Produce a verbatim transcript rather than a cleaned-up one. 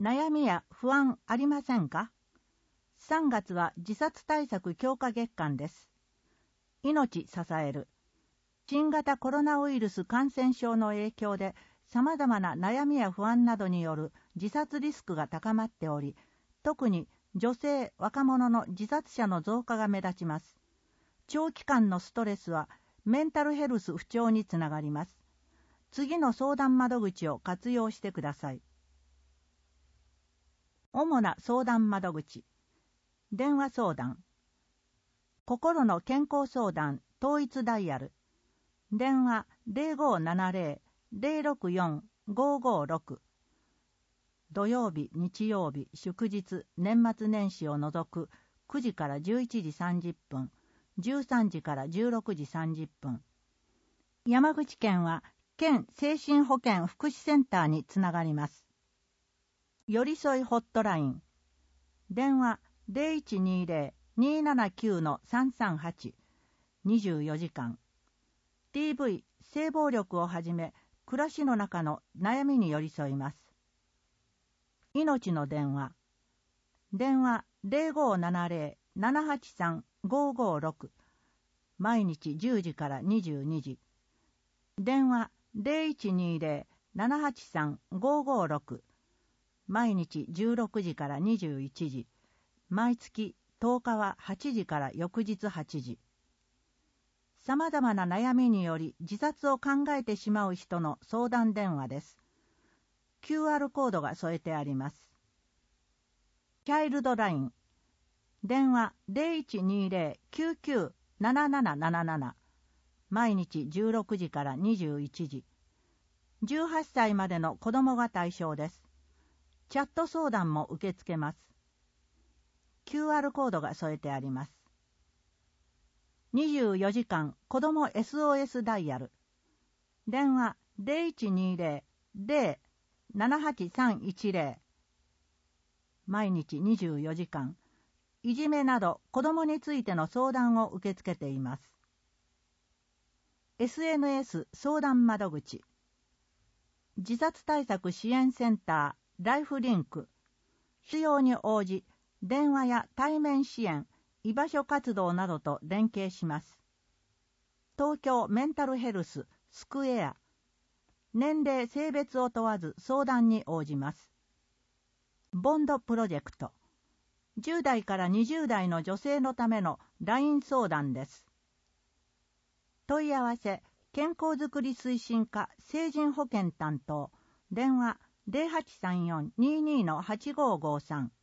悩みや不安ありませんか？ さん 月は自殺対策強化月間です。命支える。新型コロナウイルス感染症の影響で様々な悩みや不安などによる自殺リスクが高まっており、特に女性、若者の自殺者の増加が目立ちます。長期間のストレスはメンタルヘルス不調につながります。次の相談窓口を活用してください。主な相談窓口。電話相談。心の健康相談統一ダイヤル。電話 ゼロごーななゼロ ゼロろくよん ごーごーろく。土曜日、日曜日、祝日、年末年始を除くくじからじゅういちじさんじゅっぷん、じゅうさんじからじゅうろくじさんじゅっぷん。山口県は県精神保健福祉センターにつながります。寄り添いホットライン。電話 ゼロいちにゼロ にーななきゅう さんさんはち。にじゅうよじかん。ティーブイ、性暴力をはじめ、暮らしの中の悩みに寄り添います。命の電話。電話 ゼロごーななゼロ ななはちさん ごーごーろく。毎日じゅうじからにじゅうにじ。電話 ゼロいちにゼロ ななはちさん ごーごーろく。毎日じゅうろくじからにじゅういちじ。毎月とおかははちじから翌日はちじ。様々な悩みにより自殺を考えてしまう人の相談電話です。キューアール コードが添えてあります。チャイルドライン。電話 ゼロいちにゼロ きゅうきゅう なななななななな。毎日じゅうろくじからにじゅういちじ。じゅうはっさいまでの子供が対象です。チャット相談も受け付けます。キューアール コードが添えてあります。にじゅうよじかん子供 エスオーエス ダイヤル。電話 ゼロいちにゼロ ゼロ ななはちさんいちゼロ。毎日にじゅうよじかん、いじめなど子供についての相談を受け付けています。エスエヌエス 相談窓口。自殺対策支援センター、ライフリンク。必要に応じ、電話や対面支援、居場所活動などと連携します。東京メンタルヘルススクエア。年齢性別を問わず相談に応じます。ボンドプロジェクト。じゅう代からにじゅう代の女性のための ライン 相談です。問い合わせ、健康づくり推進課成人保健担当。電話 ゼロはちさんよん にーにー はちごーごーさん。